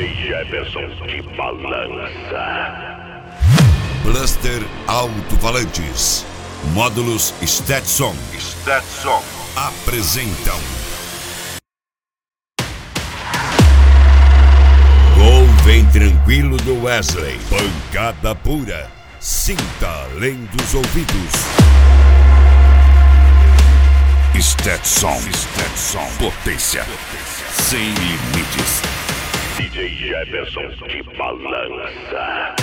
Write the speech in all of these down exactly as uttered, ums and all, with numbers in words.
J Jefferson de balança. Blaster Alto-Falantes, módulos Stetson, Stetson apresentam Gol Vem Tranquilo do Wesley, pancada pura, sinta além dos ouvidos. Stetson, Stetson, potência, sem limites. D J Jefferson de balança.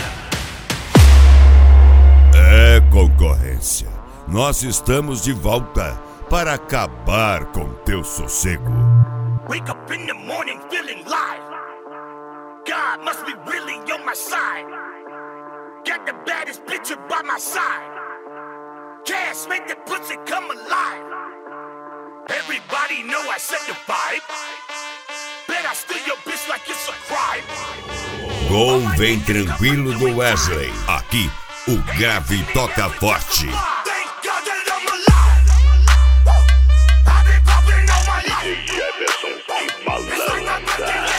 É concorrência. Nós estamos de volta para acabar com teu sossego. Wake up in the morning feeling live. God must be really on my side. Got the baddest bitch by my side. Cash make the pussy come alive. Everybody know I set the vibe. Bet I steal your bitch like it's a crime. Gol Vem Tranquilo do Wesley. Aqui o grave toca forte. D J Jefferson de balança.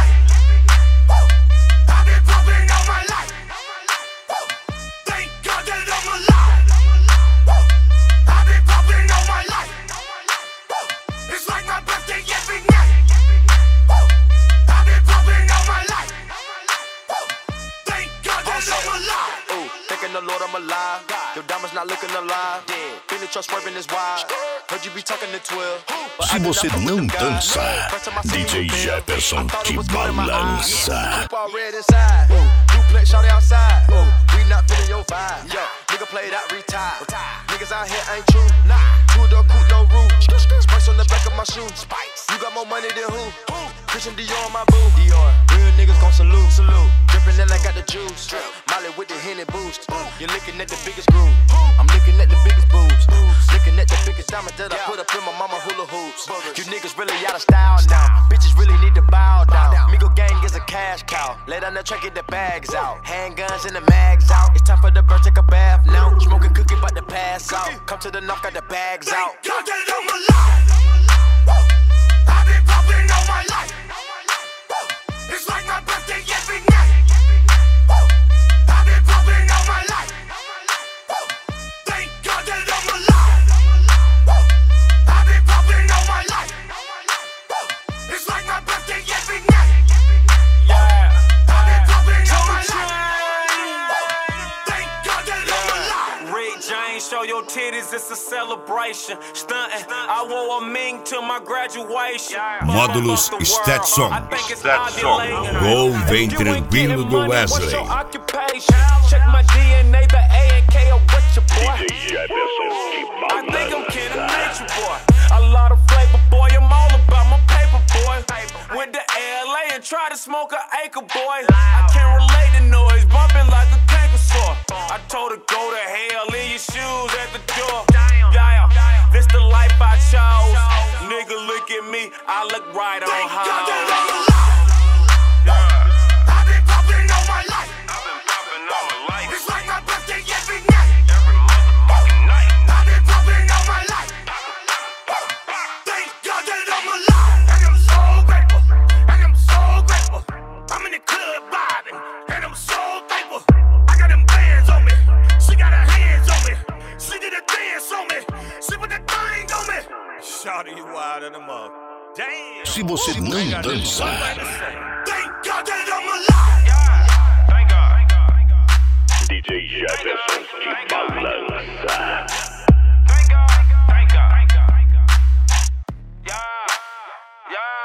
The Lord, I'm alive. Your diamonds not looking alive. Been the truck swerving is wild. Heard you be talking to twelve. Se você não dança, D J Jefferson de balança. Duplex shawty outside. We not feeling your vibe. Yo, nigga played out, retired. Niggas out here ain't true. Two door coupe, no roof. Spice on the back of my shoe. You got more money than who? Christian Dior on my boo. Dior. Real niggas gon' salute. Salute. Drippin' and I got the juice. Molly with the Henny boost. You're looking at the biggest groove. I'm looking at the biggest boobs. Looking at the biggest diamond that I put up in my mama hula hoops. You niggas really out of style now. Bitches really need to bow down. Migo gang is a cash cow. Lay down the track, get the bags out. Handguns and the mags out. It's time for the bird, take a bath now. Smoking cookie, about to pass out. Come to the knock, got the bags out. God that I'm alive. I've been popping all my life. It's like my birthday every night. I've been popping all my life. Thank God that I'm alive. I've been popping all my life. It's like my birthday every night. Yeah. I've been popping all my life. Thank God that I'm alive. Rick James, show your titties, it's a celebration. Stuntin', I wore a mink to my graduation. Módulos Stetson, Gol Vem Tranquilo do Wesley. Check my D N A, the A and K, or what your boy? D J Jefferson de I think I'm kin of balança. nature, boy. A lot of flavor, boy. I'm all about my paper, boy. Went to L A and tried to smoke an acre, boy. I can't relate to noise, bumping like a canker sore. I told her go to hell, leave your shoes at the door. Yeah, this the life I chose. Nigga, look at me, I look right on Thank God that high. I'm alive. I've been popping all my life. It's like my birthday every night. I've been popping all my life. Thank God that I'm alive. And I'm so grateful. And I'm so grateful. I'm in the club vibing. And I'm so thankful. I got them bands on me. She got her hands on me. She did a dance on me. She put that thing on me. Shawty, you wild in the mug. Damn. Se você não dançar, Thank God that I'm alive. D J Jefferson de balança. Yeah, yeah.